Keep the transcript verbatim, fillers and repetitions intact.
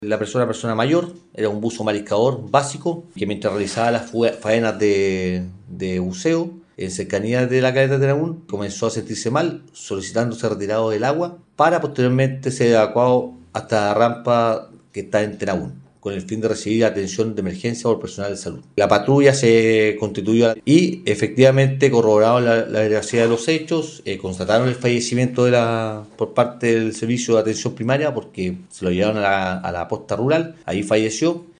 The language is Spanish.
La persona, persona mayor, era un buzo mariscador básico que mientras realizaba las faenas de, de buceo en cercanías de la caleta de Tenabún comenzó a sentirse mal, solicitando ser retirado del agua para posteriormente ser evacuado hasta la rampa que está en Tenabún, con el fin de recibir atención de emergencia por personal de salud. La patrulla se constituyó y efectivamente corroboraron la, la veracidad de los hechos, eh, constataron el fallecimiento de la, por parte del servicio de atención primaria porque se lo llevaron a la, a la posta rural, ahí falleció.